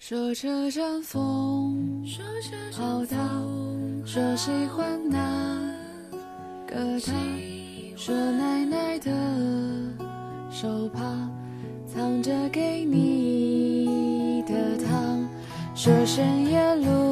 说这阵风好大，说喜欢那个他，说奶奶的手帕藏着给你的糖，说深夜路